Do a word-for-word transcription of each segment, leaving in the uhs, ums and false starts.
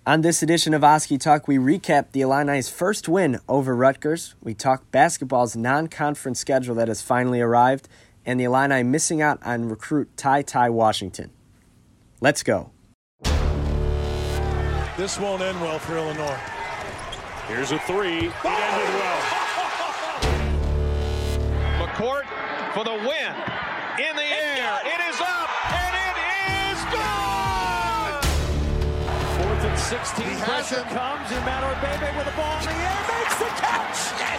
On this edition of Oskee Talk, we recap the Illini's first win over Rutgers. We talk basketball's non-conference schedule that has finally arrived, and the Illini missing out on recruit Ty Ty Washington. Let's go. This won't end well for Illinois. Here's a three. It ended well. McCourt for the win. In the air. It is up, and it is gone! Fourth and sixteen. Pressure comes. Emmanuel Bebe with the ball in the air. Makes the catch. Yes!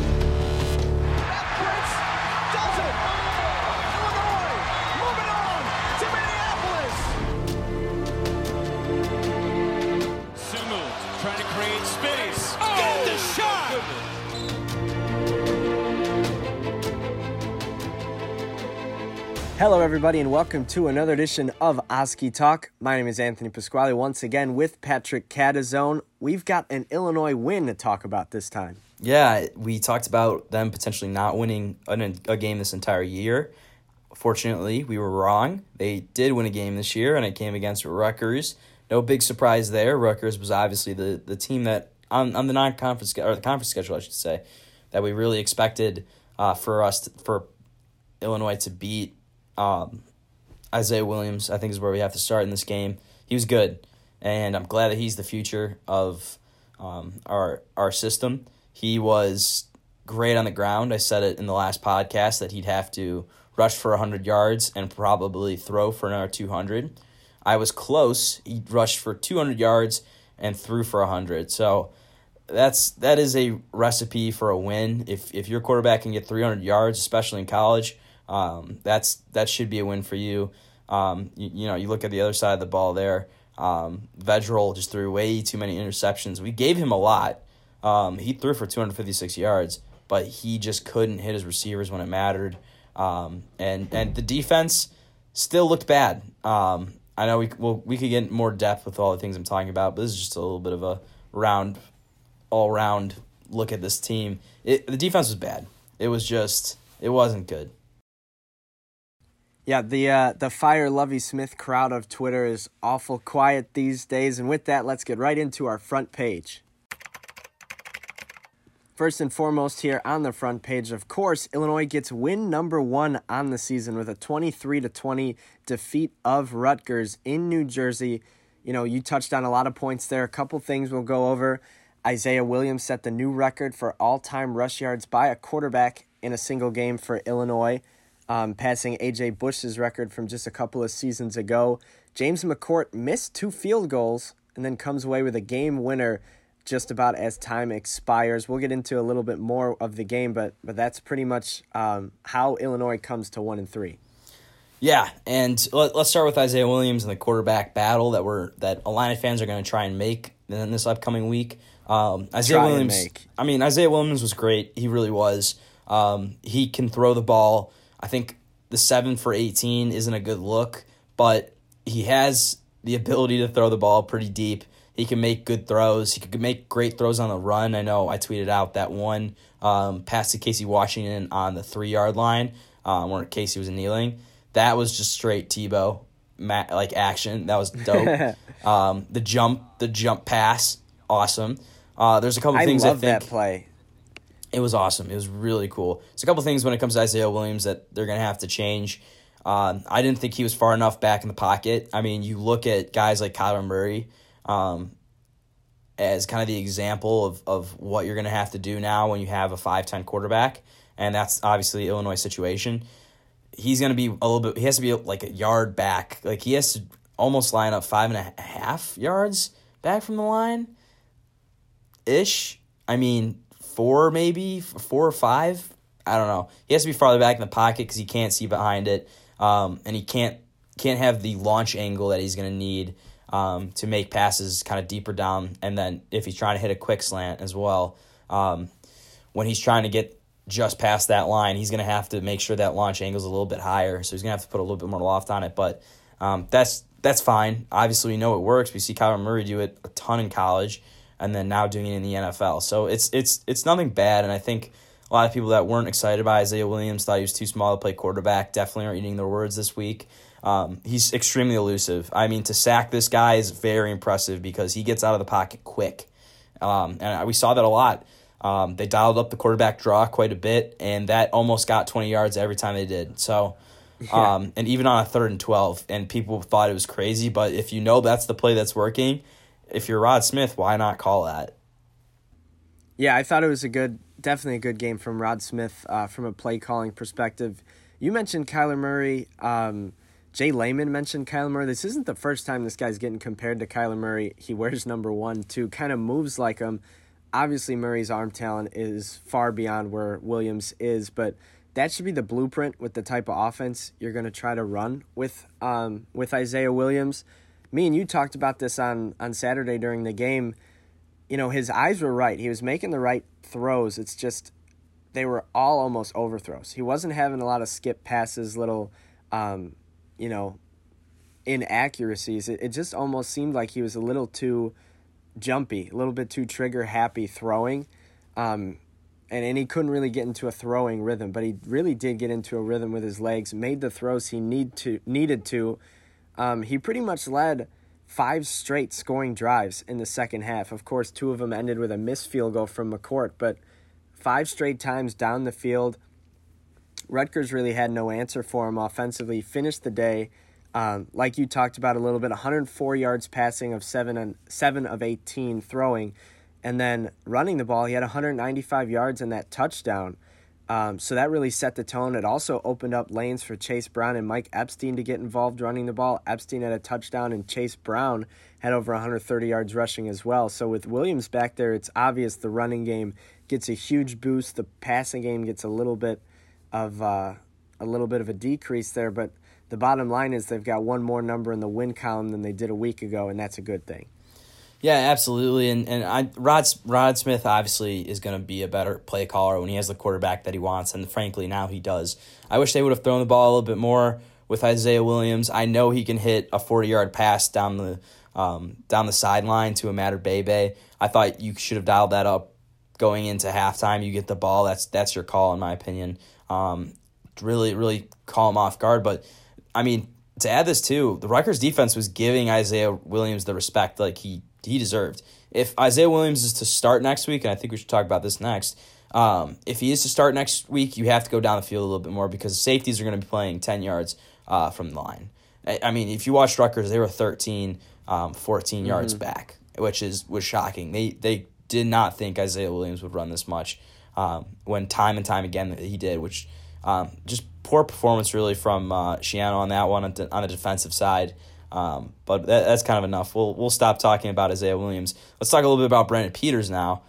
Prince does it. Illinois moving on to Minneapolis. Sumu trying to create space. Oh, Get the shot! Hello, everybody, and welcome to another edition of Oskee Talk. My name is Anthony Pasquale, once again with Patrick Catazone. We've got an Illinois win to talk about this time. Yeah, we talked about them potentially not winning a, a game this entire year. Fortunately, we were wrong. They did win a game this year, and it came against Rutgers. No big surprise there. Rutgers was obviously the, the team that, on, on the non-conference, or the conference schedule, I should say, that we really expected uh, for us, to, for Illinois to beat. Um, Isaiah Williams, I think, is where we have to start in this game. He was good, and I'm glad that he's the future of um, our our system. He was great on the ground. I said it in the last podcast that he'd have to rush for one hundred yards and probably throw for another two hundred. I was close. He rushed for two hundred yards and threw for one hundred. So that's that is a recipe for a win. If if your quarterback can get three hundred yards, especially in college, Um, that's that should be a win for you. Um, you, you know, you look at the other side of the ball there. Um, Vedral just threw way too many interceptions. We gave him a lot. Um, he threw for two hundred fifty-six yards, but he just couldn't hit his receivers when it mattered. Um, and and the defense still looked bad. Um, I know we well, we could get more depth with all the things I'm talking about, but this is just a little bit of a round, all round look at this team. It, the defense was bad. It was just it wasn't good. Yeah, the uh, the Fire Lovie Smith crowd of Twitter is awful quiet these days. And with that, let's get right into our front page. First and foremost here on the front page, of course, Illinois gets win number one on the season with a twenty-three to twenty defeat of Rutgers in New Jersey. You know, you touched on a lot of points there. A couple things we'll go over. Isaiah Williams set the new record for all-time rush yards by a quarterback in a single game for Illinois. Um, passing A J Bush's record from just a couple of seasons ago. James McCourt missed two field goals and then comes away with a game winner just about as time expires. We'll get into a little bit more of the game, but but that's pretty much um, how Illinois comes to one and three. Yeah, and let, let's start with Isaiah Williams and the quarterback battle that we're that Illini fans are going to try and make in this upcoming week. Um, Isaiah try Williams, and make. I mean, Isaiah Williams was great. He really was. Um, he can throw the ball. I think the seven for eighteen isn't a good look, but he has the ability to throw the ball pretty deep. He can make good throws. He could make great throws on the run. I know I tweeted out that one um, pass to Casey Washington on the three-yard line um, where Casey was kneeling. That was just straight Tebow ma- like action. That was dope. um, the jump, the jump pass, awesome. Uh, there's a couple I things love I think that play. It was awesome. It was really cool. There's a couple things when it comes to Isaiah Williams that they're going to have to change. Um, I didn't think he was far enough back in the pocket. I mean, you look at guys like Kyler Murray um, as kind of the example of, of what you're going to have to do now when you have a five ten quarterback, and that's obviously the Illinois situation. He's going to be a little bit – he has to be like a yard back. Like he has to almost line up five and a half yards back from the line-ish. I mean – Four maybe, four or five. I don't know. He has to be farther back in the pocket because he can't see behind it, um, and he can't can't have the launch angle that he's going to need um, to make passes kind of deeper down. And then if he's trying to hit a quick slant as well, um, when he's trying to get just past that line, he's going to have to make sure that launch angle is a little bit higher. So he's going to have to put a little bit more loft on it. But um, that's that's fine. Obviously, we know it works. We see Kyler Murray do it a ton in college, and then now doing it in the N F L. So it's it's it's nothing bad, and I think a lot of people that weren't excited about Isaiah Williams thought he was too small to play quarterback definitely are eating their words this week. Um, he's extremely elusive. I mean, to sack this guy is very impressive because he gets out of the pocket quick. Um, and we saw that a lot. Um, they dialed up the quarterback draw quite a bit, and that almost got twenty yards every time they did. So, um, yeah. And even on a third and twelve, and people thought it was crazy. But if you know that's the play that's working, if you're Rod Smith, why not call that? Yeah, I thought it was a good, definitely a good game from Rod Smith uh, from a play calling perspective. You mentioned Kyler Murray. Um, Jay Lehman mentioned Kyler Murray. This isn't the first time this guy's getting compared to Kyler Murray. He wears number one, too, kind of moves like him. Obviously, Murray's arm talent is far beyond where Williams is, but that should be the blueprint with the type of offense you're going to try to run with um, with Isaiah Williams. Me and you talked about this on, on Saturday during the game. You know, his eyes were right. He was making the right throws. It's just they were all almost overthrows. He wasn't having a lot of skip passes, little, um, you know, inaccuracies. It, it just almost seemed like he was a little too jumpy, a little bit too trigger happy throwing, um, and, and he couldn't really get into a throwing rhythm, but he really did get into a rhythm with his legs, made the throws he need to needed to. Um, he pretty much led five straight scoring drives in the second half. Of course, two of them ended with a missed field goal from McCourt, but five straight times down the field. Rutgers really had no answer for him offensively. Finished the day, Um, like you talked about a little bit, one hundred four yards passing of seven and seven of eighteen throwing, and then running the ball, he had one hundred ninety-five yards and that touchdown. Um, so that really set the tone. It also opened up lanes for Chase Brown and Mike Epstein to get involved running the ball. Epstein had a touchdown, and Chase Brown had over one hundred thirty yards rushing as well. So with Williams back there, it's obvious the running game gets a huge boost. The passing game gets a little bit of uh, a little bit of a decrease there, but the bottom line is they've got one more number in the win column than they did a week ago, and that's a good thing. Yeah, absolutely. And and I Rod Rod Smith obviously is going to be a better play caller when he has the quarterback that he wants, and frankly, now he does. I wish they would have thrown the ball a little bit more with Isaiah Williams. I know he can hit a forty-yard pass down the um, down the sideline to Imad Bebe. I thought you should have dialed that up going into halftime. You get the ball. That's that's your call, in my opinion. Um, really, really call him off guard, but I mean, to add this too, the Rutgers defense was giving Isaiah Williams the respect like he, he deserved. If Isaiah Williams is to start next week, and I think we should talk about this next, um, if he is to start next week, you have to go down the field a little bit more because safeties are going to be playing ten yards uh, from the line. I, I mean, if you watch Rutgers, they were thirteen, um, fourteen mm-hmm. yards back, which is was shocking. They they did not think Isaiah Williams would run this much um, when time and time again he did, which um, just poor performance really from uh, Schiano on that one on the, on the defensive side. Um, but that, that's kind of enough. We'll we'll stop talking about Isaiah Williams. Let's talk a little bit about Brandon Peters now.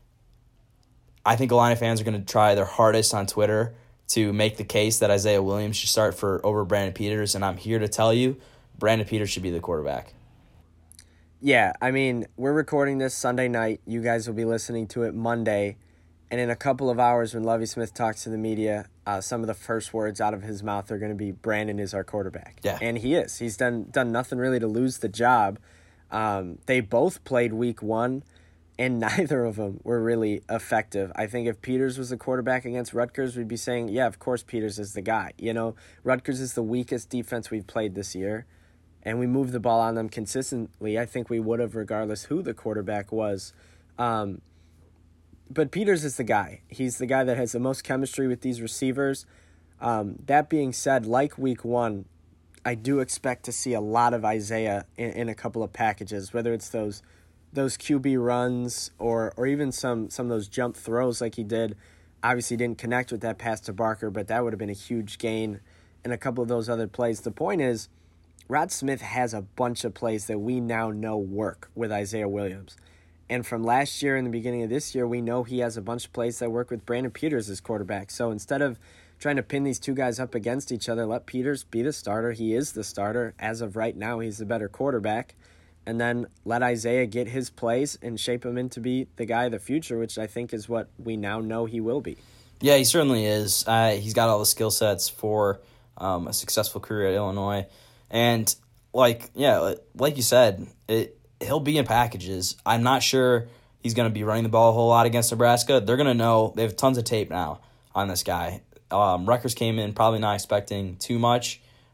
I think Illini fans are going to try their hardest on Twitter to make the case that Isaiah Williams should start for over Brandon Peters, and I'm here to tell you, Brandon Peters should be the quarterback. Yeah, I mean, we're recording this Sunday night. You guys will be listening to it Monday. And in a couple of hours when Lovie Smith talks to the media, uh, some of the first words out of his mouth are going to be, Brandon is our quarterback. Yeah. And he is. He's done done nothing really to lose the job. Um, they both played week one, and neither of them were really effective. I think if Peters was the quarterback against Rutgers, we'd be saying, yeah, of course Peters is the guy. You know, Rutgers is the weakest defense we've played this year, and we moved the ball on them consistently. I think we would have regardless who the quarterback was. Um But Peters is the guy. He's the guy that has the most chemistry with these receivers. Um, that being said, like week one, I do expect to see a lot of Isaiah in, in a couple of packages, whether it's those those Q B runs or or even some, some of those jump throws like he did. Obviously didn't connect with that pass to Barker, but that would have been a huge gain in a couple of those other plays. The point is, Rod Smith has a bunch of plays that we now know work with Isaiah Williams. And from last year and the beginning of this year, we know he has a bunch of plays that work with Brandon Peters as quarterback. So instead of trying to pin these two guys up against each other, let Peters be the starter. He is the starter. As of right now, he's the better quarterback. And then let Isaiah get his plays and shape him into be the guy of the future, which I think is what we now know he will be. Yeah, he certainly is. Uh, he's got all the skill sets for um, a successful career at Illinois. And, like, yeah, like you said, it he'll be in packages. I'm not sure he's going to be running the ball a whole lot against Nebraska. They're going to know. They have tons of tape now on this guy. Um, Rutgers came in probably not expecting too much.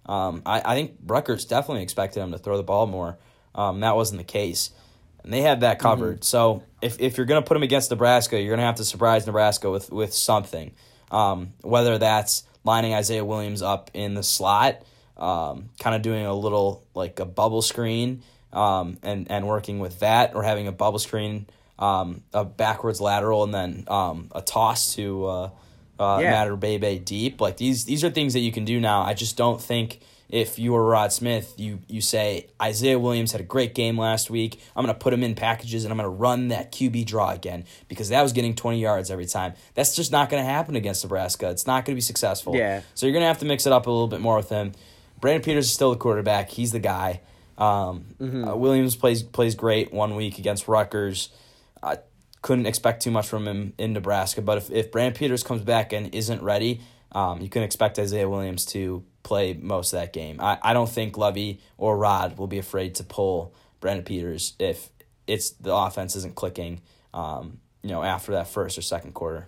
Um, I, I think Rutgers definitely expected him to throw the ball more. Um, that wasn't the case. And they had that covered. Mm-hmm. So if, if you're going to put him against Nebraska, you're going to have to surprise Nebraska with, with something. Um, whether that's lining Isaiah Williams up in the slot, um, kind of doing a little like a bubble screen um, and, and working with that, or having a bubble screen, um, a backwards lateral, and then um, a toss to uh, uh, yeah. Matt Bebe deep. Like these these are things that you can do now. I just don't think if you were Rod Smith, you you say, Isaiah Williams had a great game last week, I'm going to put him in packages and I'm going to run that Q B draw again because that was getting twenty yards every time. That's just not going to happen against Nebraska. It's not going to be successful. Yeah. So you're going to have to mix it up a little bit more with him. Brandon Peters is still the quarterback. He's the guy. Um, mm-hmm. uh, Williams plays plays great one week against Rutgers. I couldn't expect too much from him in Nebraska, but if, if Brandon Peters comes back and isn't ready, um, you can expect Isaiah Williams to play most of that game. I, I don't think Lovey or Rod will be afraid to pull Brandon Peters if it's the offense isn't clicking, um, you know, after that first or second quarter.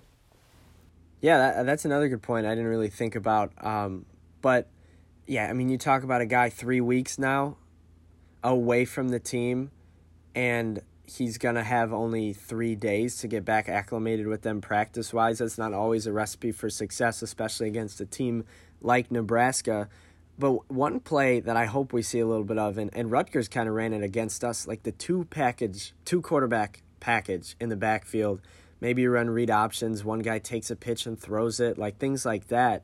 Yeah, that, that's another good point I didn't really think about. Um, but, yeah, I mean, you talk about a guy three weeks now away from the team, and he's going to have only three days to get back acclimated with them practice-wise. That's not always a recipe for success, especially against a team like Nebraska. But one play that I hope we see a little bit of, and, and Rutgers kind of ran it against us, like the two package, two quarterback package in the backfield. Maybe you run read options, one guy takes a pitch and throws it, like things like that.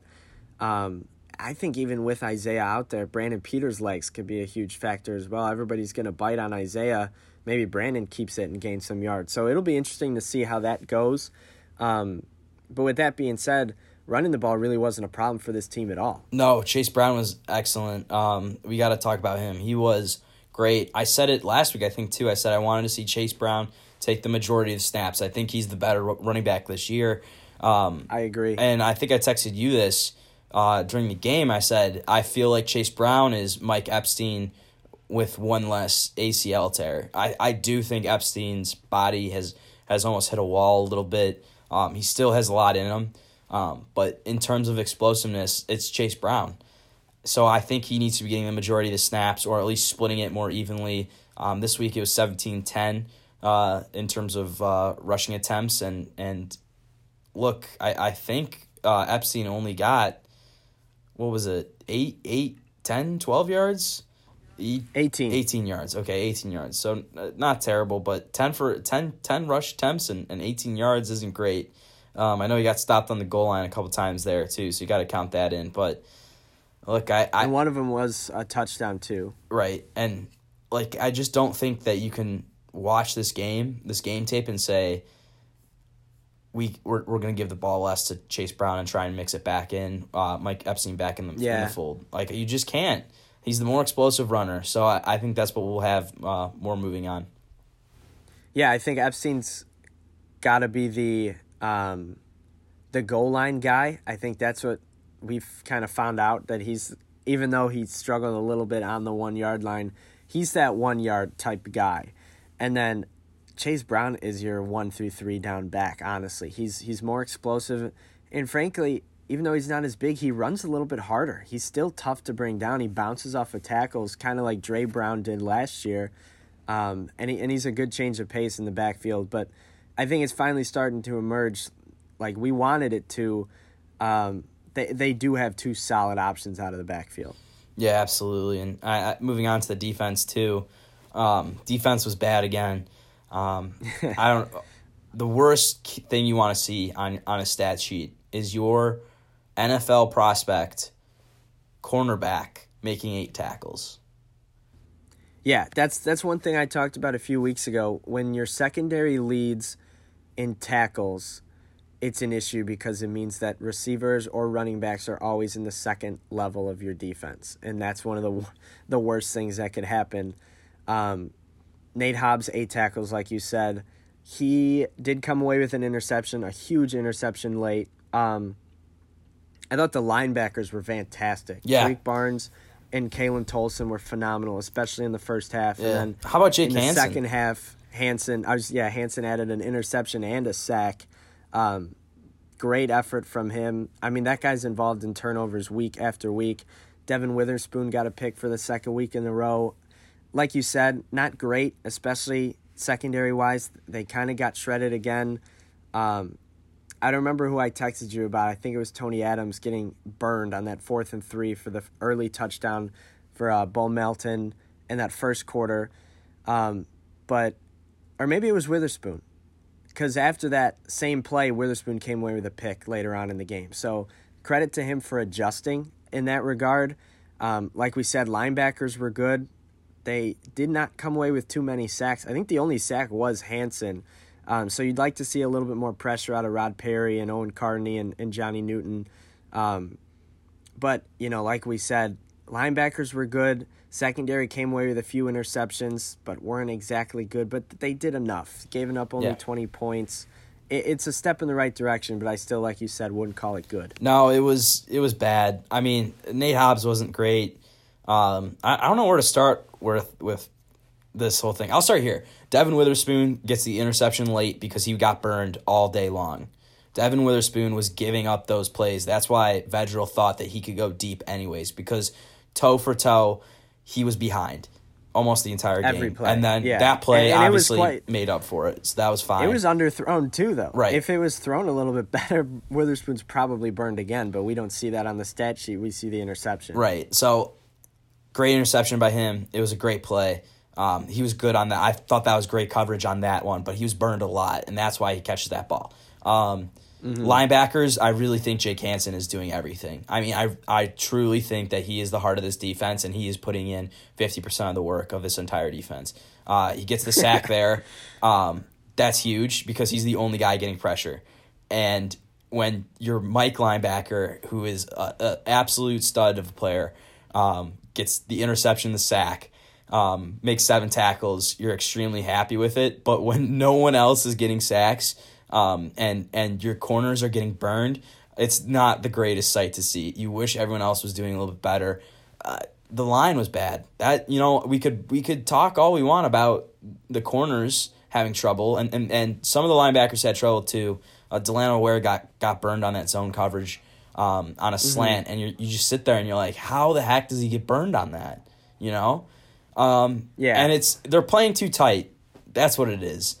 Um, I think even with Isaiah out there, Brandon Peters' legs could be a huge factor as well. Everybody's going to bite on Isaiah. Maybe Brandon keeps it and gains some yards. So it'll be interesting to see how that goes. Um, but with that being said, running the ball really wasn't a problem for this team at all. No, Chase Brown was excellent. Um, we got to talk about him. He was great. I said it last week, I think, too. I said I wanted to see Chase Brown take the majority of the snaps. I think he's the better running back this year. Um, I agree. And I think I texted you this uh, during the game. I said, I feel like Chase Brown is Mike Epstein with one less A C L tear. I, I do think Epstein's body has, has almost hit a wall a little bit. Um, he still has a lot in him. Um, but in terms of explosiveness, it's Chase Brown. So I think he needs to be getting the majority of the snaps, or at least splitting it more evenly. Um, this week it was seventeen ten uh, in terms of uh, rushing attempts. And, and look, I, I think uh, Epstein only got, what was it, eight, eight, ten, twelve yards? eighteen. eighteen yards. Okay, eighteen yards. So uh, not terrible, but ten for ten, ten rush attempts and, and eighteen yards isn't great. Um, I know he got stopped on the goal line a couple times there too, so you got to count that in. But look, I, I and one of them was a touchdown too. Right, and like I just don't think that you can watch this game, this game tape, and say we we're we're gonna give the ball less to Chase Brown and try and mix it back in, uh, Mike Epstein back in the, yeah. in the fold. Like you just can't. He's the more explosive runner, so I, I think that's what we'll have uh, more moving on. Yeah, I think Epstein's got to be the. Um, the goal line guy. I think that's what we've kind of found out, that he's, even though he's struggled a little bit on the one-yard line, he's that one-yard type guy. And then Chase Brown is your one through three down back, honestly. He's he's more explosive. And frankly, even though he's not as big, he runs a little bit harder. He's still tough to bring down. He bounces off of tackles, kind of like Dre Brown did last year. Um, and he, and he's a good change of pace in the backfield. But I think it's finally starting to emerge like we wanted it to. Um, they they do have two solid options out of the backfield. Yeah, absolutely. And I, I, moving on to the defense too. Um, defense was bad again. Um, I don't. The worst thing you want to see on on a stat sheet is your N F L prospect cornerback making eight tackles. Yeah, that's that's one thing I talked about a few weeks ago. When your secondary leads in tackles, it's an issue because it means that receivers or running backs are always in the second level of your defense, and that's one of the the worst things that could happen. Um, Nate Hobbs, eight tackles, like you said. He did come away with an interception, a huge interception late. Um, I thought the linebackers were fantastic. Yeah. Drake Barnes and Kalen Tolson were phenomenal, especially in the first half. Yeah. And then how about Jake in the Hansen? second half, Hansen, I was yeah, Hansen added an interception and a sack. Um, great effort from him. I mean, that guy's involved in turnovers week after week. Devin Witherspoon got a pick for the second week in a row. Like you said, not great, especially secondary-wise. They kind of got shredded again. Um, I don't remember who I texted you about. I think it was Tony Adams getting burned on that fourth and three for the early touchdown for uh, Bo Melton in that first quarter. Um, but, or maybe it was Witherspoon. Because after that same play, Witherspoon came away with a pick later on in the game. So credit to him for adjusting in that regard. Um, like we said, linebackers were good. They did not come away with too many sacks. I think the only sack was Hansen. Um, so you'd like to see a little bit more pressure out of Rod Perry and Owen Carney and, and Johnny Newton. Um, but, you know, like we said, linebackers were good. Secondary came away with a few interceptions, but weren't exactly good. But they did enough. Giving up only yeah. twenty points. It, it's a step in the right direction, but I still, like you said, wouldn't call it good. No, it was it was bad. I mean, Nate Hobbs wasn't great. Um, I, I don't know where to start with with this whole thing. I'll start here. Devin Witherspoon gets the interception late because he got burned all day long. Devin Witherspoon was giving up those plays. That's why Vedral thought that he could go deep anyways, because toe for toe, he was behind almost the entire game. Every play. And then yeah. that play and, and obviously quite, made up for it, so that was fine. It was underthrown too, though. Right. If it was thrown a little bit better, Witherspoon's probably burned again, but we don't see that on the stat sheet. We see the interception. Right. So, great interception by him. It was a great play. Um, he was good on that. I thought that was great coverage on that one, but he was burned a lot, and that's why he catches that ball. Um, mm-hmm. Linebackers, I really think Jake Hansen is doing everything. I mean, I I truly think that he is the heart of this defense, and he is putting in fifty percent of the work of this entire defense. Uh, he gets the sack there. Um, that's huge because he's the only guy getting pressure. And when your Mike linebacker, who is an absolute stud of a player, um, gets the interception, the sack, um, makes seven tackles, you're extremely happy with it. But when no one else is getting sacks um, and, and your corners are getting burned, it's not the greatest sight to see. You wish everyone else was doing a little bit better. Uh, the line was bad. That you know we could we could talk all we want about the corners having trouble, and, and, and some of the linebackers had trouble too. Uh, Delano Ware got, got burned on that zone coverage um, on a slant, mm-hmm. and you you just sit there and you're like, how the heck does he get burned on that? You know, um, yeah. And it's they're playing too tight. That's what it is.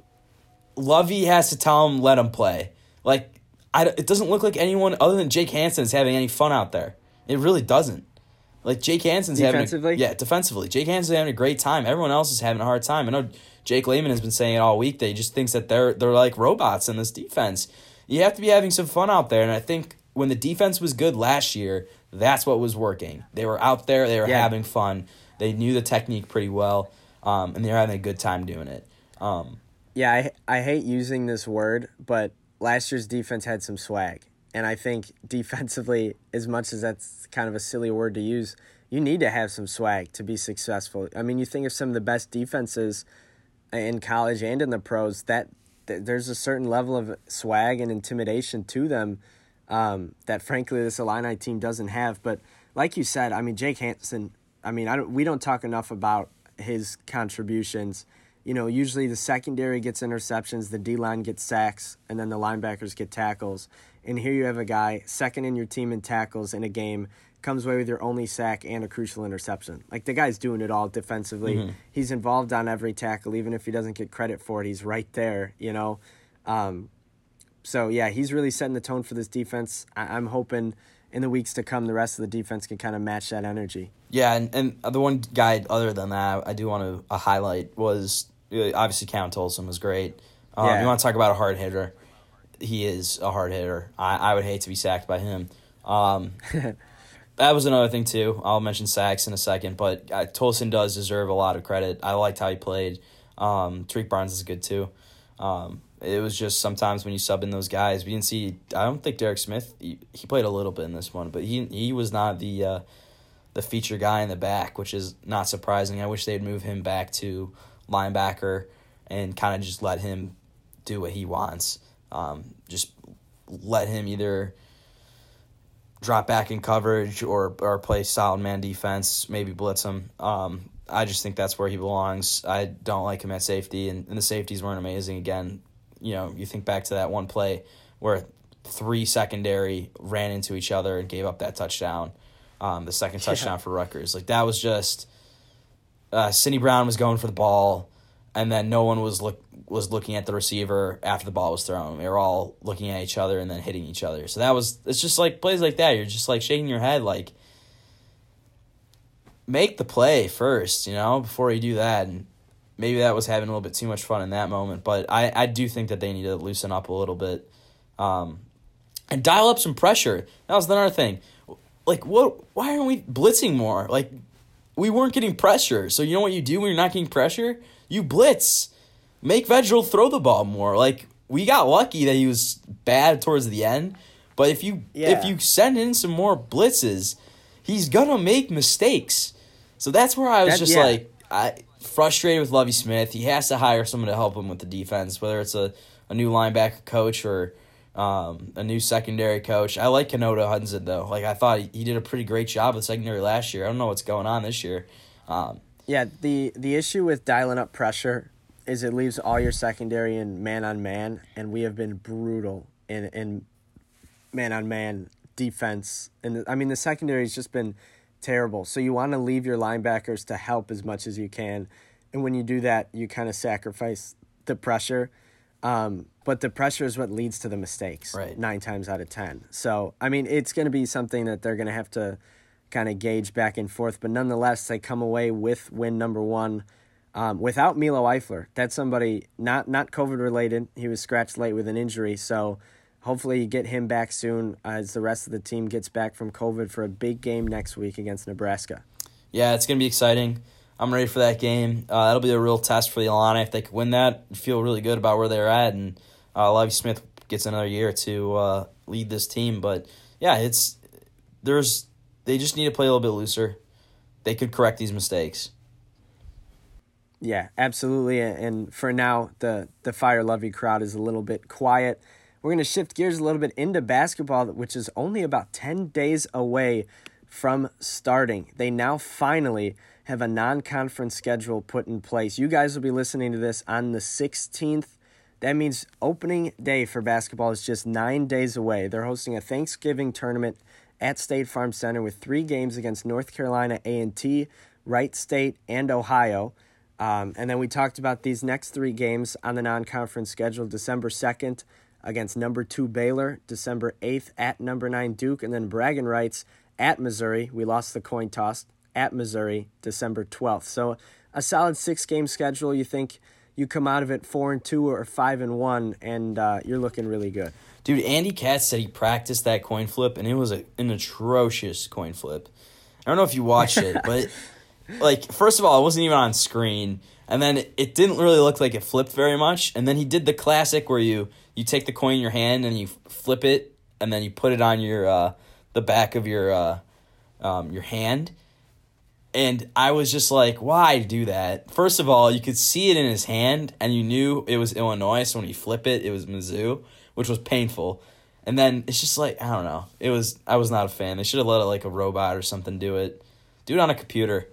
Lovey has to tell him let him play. Like I, it doesn't look like anyone other than Jake Hansen is having any fun out there. It really doesn't. Like Jake Hansen's defensively? having a, yeah defensively. Jake Hansen's having a great time. Everyone else is having a hard time. I know Jake Lehman has been saying it all week that he just thinks that they're they're like robots in this defense. You have to be having some fun out there, and I think when the defense was good last year, that's what was working. They were out there, they were yeah. having fun. They knew the technique pretty well, um, and they were having a good time doing it. Um, yeah, I I hate using this word, but last year's defense had some swag. And I think defensively, as much as that's kind of a silly word to use, you need to have some swag to be successful. I mean, you think of some of the best defenses in college and in the pros, that, that there's a certain level of swag and intimidation to them um, that, frankly, this Illini team doesn't have. But like you said, I mean, Jake Hansen, I mean, I don't, we don't talk enough about his contributions. You know, usually the secondary gets interceptions, the D-line gets sacks, and then the linebackers get tackles. And here you have a guy, second in your team in tackles in a game, comes away with your only sack and a crucial interception. Like, the guy's doing it all defensively. Mm-hmm. He's involved on every tackle, even if he doesn't get credit for it. He's right there, you know. Um, so, yeah, he's really setting the tone for this defense. I- I'm hoping in the weeks to come the rest of the defense can kind of match that energy. Yeah, and, and the one guy other than that I do want to uh, highlight was, uh, obviously, Count Tolson was great. Um, yeah. You want to talk about a hard hitter. He is a hard hitter. I, I would hate to be sacked by him. Um, that was another thing, too. I'll mention sacks in a second, but uh, Tolson does deserve a lot of credit. I liked how he played. Um, Tariq Barnes is good, too. Um, it was just sometimes when you sub in those guys, we didn't see – I don't think Derek Smith he, – he played a little bit in this one, but he he was not the uh, the feature guy in the back, which is not surprising. I wish they'd move him back to linebacker and kind of just let him do what he wants. Um, just let him either drop back in coverage or or play solid man defense, maybe blitz him. Um, I just think that's where he belongs. I don't like him at safety, and, and the safeties weren't amazing again. You know, you think back to that one play where three secondary ran into each other and gave up that touchdown. um, the second touchdown yeah. for Rutgers. Like, that was just uh, Sidney Brown was going for the ball, and then no one was look was looking at the receiver after the ball was thrown. They were all looking at each other and then hitting each other. So that was it's just like plays like that. You're just like shaking your head, like, make the play first, you know, before you do that. And maybe that was having a little bit too much fun in that moment, but I, I do think that they need to loosen up a little bit, um, and dial up some pressure. That was another thing. Like, what? Why aren't we blitzing more? Like, we weren't getting pressure. So you know what you do when you're not getting pressure? You blitz. Make Vedral throw the ball more. Like, we got lucky that he was bad towards the end, but if you yeah. if you send in some more blitzes, he's gonna make mistakes. So that's where I was that, just yeah. like, I frustrated with Lovie Smith. He has to hire someone to help him with the defense, whether it's a, a new linebacker coach or um, a new secondary coach. I like Kenoda Hudson, though. Like, I thought he, he did a pretty great job with secondary last year. I don't know what's going on this year. Um, yeah, the, the issue with dialing up pressure is it leaves all your secondary in man-on-man, and we have been brutal in, in man-on-man defense. And I mean, the secondary's just been terrible. So you want to leave your linebackers to help as much as you can. And when you do that, you kind of sacrifice the pressure. Um, but the pressure is what leads to the mistakes, right, nine times out of ten. So, I mean, it's going to be something that they're going to have to kind of gauge back and forth. But nonetheless, they come away with win number one um, without Milo Eifler. That's somebody not, not COVID-related. He was scratched late with an injury. So hopefully you get him back soon as the rest of the team gets back from COVID for a big game next week against Nebraska. Yeah, it's going to be exciting. I'm ready for that game. Uh, that'll be a real test for the Illini. If they could win that, feel really good about where they're at. And uh, Lovie Smith gets another year to uh, lead this team. But, yeah, it's there's they just need to play a little bit looser. They could correct these mistakes. Yeah, absolutely. And for now, the, the Fire Lovie crowd is a little bit quiet. We're going to shift gears a little bit into basketball, which is only about ten days away from starting. They now finally have a non-conference schedule put in place. You guys will be listening to this on the sixteenth. That means opening day for basketball is just nine days away. They're hosting a Thanksgiving tournament at State Farm Center with three games against North Carolina A and T, Wright State, and Ohio. Um, and then we talked about these next three games on the non-conference schedule. December second against number two Baylor, December eighth at number nine Duke, and then bragging rights at Missouri. We lost the coin toss at Missouri, December twelfth. So a solid six-game schedule. You think you come out of it four and two or five and one, and uh, you're looking really good. Dude, Andy Katz said he practiced that coin flip, and it was a, an atrocious coin flip. I don't know if you watched it, but like, first of all, it wasn't even on screen, and then it, it didn't really look like it flipped very much. And then he did the classic where you you take the coin in your hand and you flip it, and then you put it on your uh, the back of your uh, um, your hand. And I was just like, why do that? First of all, you could see it in his hand, and you knew it was Illinois, so when you flip it, it was Mizzou, which was painful. And then it's just like, I don't know. It was I was not a fan. They should have let it like a robot or something do it. Do it on a computer.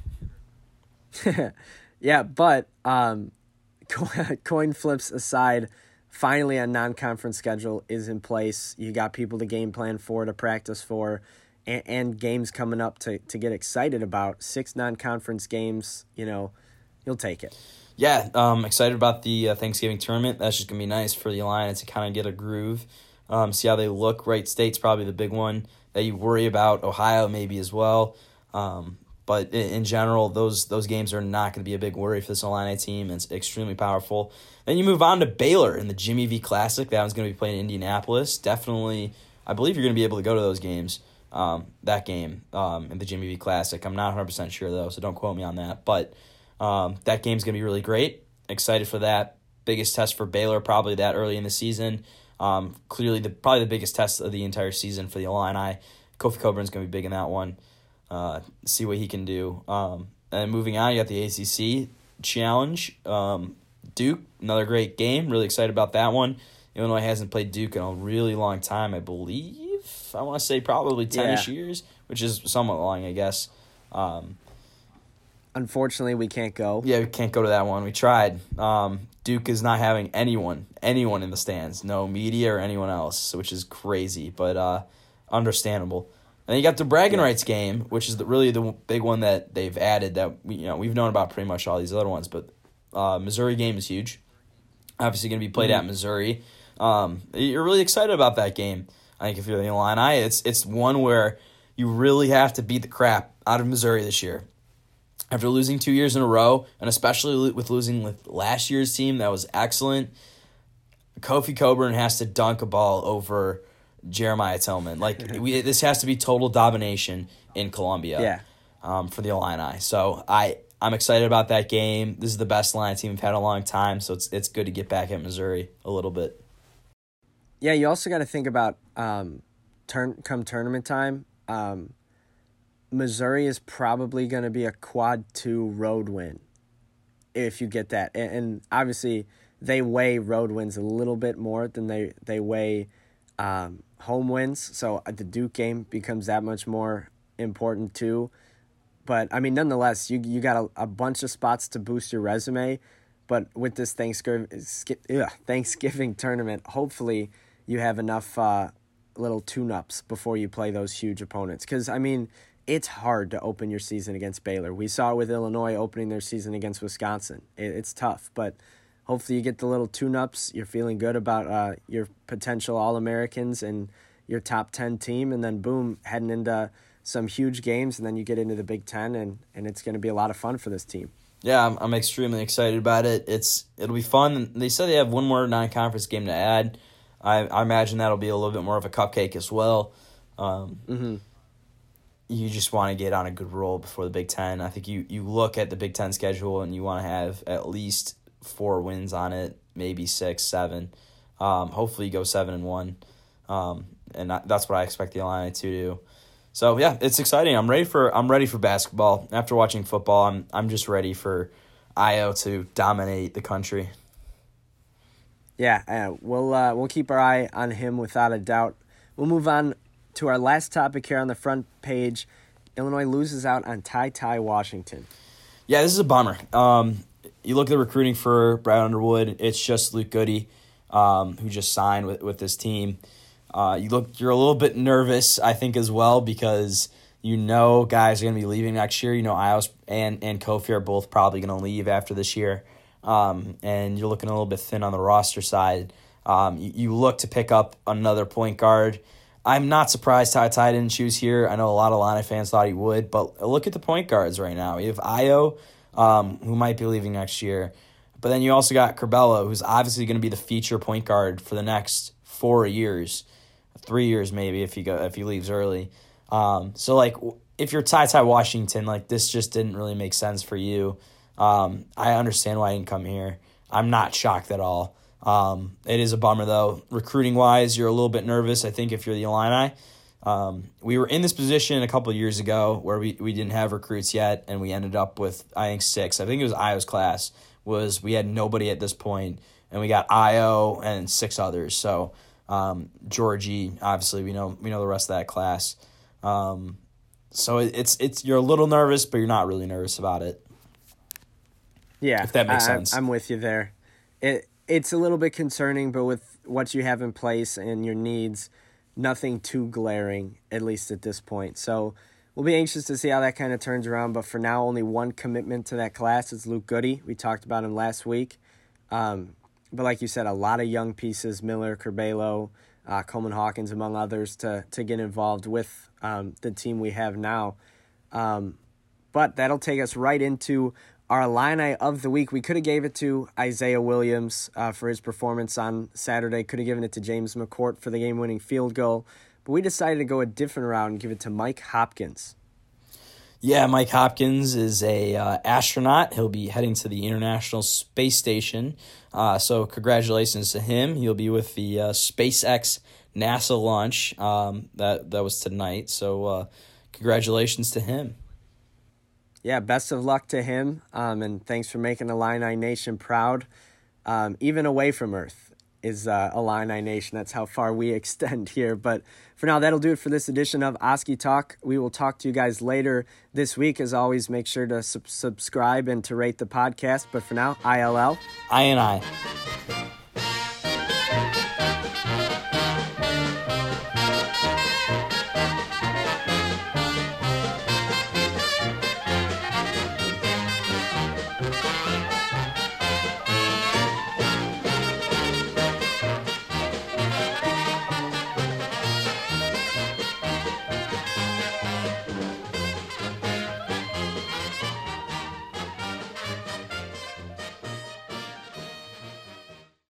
Yeah, but um, coin flips aside, finally a non-conference schedule is in place. You got people to game plan for, to practice for, and, and games coming up to, to get excited about. Six non-conference games, you know, you'll take it. Yeah, um, excited about the uh, Thanksgiving tournament. That's just going to be nice for the Illini to kind of get a groove, um, see how they look. Wright State's probably the big one that you worry about. Ohio maybe as well. Um, but in, in general, those those games are not going to be a big worry for this Illini team. It's extremely powerful. Then you move on to Baylor in the Jimmy V Classic. That one's going to be played in Indianapolis. Definitely, I believe you're going to be able to go to those games, um, that game um, in the Jimmy V Classic. I'm not one hundred percent sure, though, so don't quote me on that. But um, that game's going to be really great. Excited for that. Biggest test for Baylor probably that early in the season. Um, clearly, the probably the biggest test of the entire season for the Illini. Kofi Coburn's going to be big in that one. Uh, see what he can do. Um, and moving on, you got the A C C Challenge. Um, Duke, another great game. Really excited about that one. Illinois hasn't played Duke in a really long time, I believe. I want to say probably ten-ish yeah. years, which is somewhat long, I guess. Um, Unfortunately, we can't go. Yeah, we can't go to that one. We tried. Um, Duke is not having anyone, anyone in the stands. No media or anyone else, which is crazy, but uh, understandable. And then you got the bragging rights game, which is the, really the big one that they've added that we, you know, we've known about pretty much all these other ones. But uh, Missouri game is huge. Obviously going to be played mm-hmm. at Missouri. Um, you're really excited about that game. I think if you're the Illini, it's it's one where you really have to beat the crap out of Missouri this year. After losing two years in a row, and especially with losing with last year's team that was excellent, Kofi Cockburn has to dunk a ball over Jeremiah Tillman. Like we, this has to be total domination in Columbia. Yeah. Um, for the Illini. So I I'm excited about that game. This is the best Illini team we've had in a long time. So it's it's good to get back at Missouri a little bit. Yeah, you also got to think about um, turn come tournament time. Um, Missouri is probably going to be a quad two road win if you get that, and, and obviously they weigh road wins a little bit more than they they weigh um, home wins. So the Duke game becomes that much more important too. But I mean, nonetheless, you you got a, a bunch of spots to boost your resume. But with this Thanksgiving ugh, Thanksgiving tournament, hopefully you have enough uh, little tune-ups before you play those huge opponents. Because, I mean, it's hard to open your season against Baylor. We saw it with Illinois opening their season against Wisconsin. It, it's tough, but hopefully you get the little tune-ups. You're feeling good about uh, your potential All-Americans and your top ten team, and then, boom, heading into some huge games, and then you get into the Big Ten, and, and it's going to be a lot of fun for this team. Yeah, I'm, I'm extremely excited about it. It's It'll be fun. They said they have one more non-conference game to add. I, I imagine that'll be a little bit more of a cupcake as well. Um, mm-hmm. You just want to get on a good roll before the Big Ten. I think you, you look at the Big Ten schedule and you want to have at least four wins on it, maybe six, seven. Um, hopefully you go seven and one, um, and I, that's what I expect the Illini to do. So yeah, it's exciting. I'm ready for I'm ready for basketball. After watching football, I'm I'm just ready for Ayo to dominate the country. Yeah, uh, we'll uh, we'll keep our eye on him without a doubt. We'll move on to our last topic here on the front page. Illinois loses out on Ty Ty Washington. Yeah, this is a bummer. Um, you look at the recruiting for Brad Underwood. It's just Luke Goody, um, who just signed with with this team. Uh, you look, you're a little bit nervous, I think, as well, because you know guys are going to be leaving next year. You know, Ios and and Kofi are both probably going to leave after this year. Um, and you're looking a little bit thin on the roster side. Um, you, you look to pick up another point guard. I'm not surprised Ty Ty didn't choose here. I know a lot of Illini fans thought he would, but look at the point guards right now. You have Ayo, um, who might be leaving next year, but then you also got Curbelo, who's obviously going to be the feature point guard for the next four years, three years maybe if he go if he leaves early. Um, so like if you're Ty Ty Washington, like this just didn't really make sense for you. Um, I understand why I didn't come here. I'm not shocked at all. Um, it is a bummer, though. Recruiting-wise, you're a little bit nervous, I think, if you're the Illini. Um, we were in this position a couple of years ago where we, we didn't have recruits yet, and we ended up with, I think, six. I think it was Ayo's class. Was we had nobody at this point, and we got Ayo and six others. So um, Georgie, obviously, we know we know the rest of that class. Um, so it's it's you're a little nervous, but you're not really nervous about it. Yeah, if that makes I, sense. I'm with you there. It it's a little bit concerning, but with what you have in place and your needs, nothing too glaring, at least at this point. So we'll be anxious to see how that kind of turns around. But for now, only one commitment to that class is Luke Goody. We talked about him last week. Um, but like you said, a lot of young pieces, Miller, Curbelo, uh, Coleman Hawkins, among others, to, to get involved with um, the team we have now. Um, but that'll take us right into our Illini of the week. We could have gave it to Isaiah Williams uh, for his performance on Saturday. Could have given it to James McCourt for the game-winning field goal. But we decided to go a different route and give it to Mike Hopkins. Yeah, Mike Hopkins is a uh, astronaut. He'll be heading to the International Space Station. Uh, so congratulations to him. He'll be with the uh, SpaceX NASA launch. Um, that, that was tonight. So uh, congratulations to him. Yeah, best of luck to him, um, and thanks for making Illini Nation proud. Um, even away from Earth is uh, Illini Nation. That's how far we extend here. But for now, that'll do it for this edition of Oskee Talk. We will talk to you guys later this week. As always, make sure to sub- subscribe and to rate the podcast. But for now, I L L. I N I.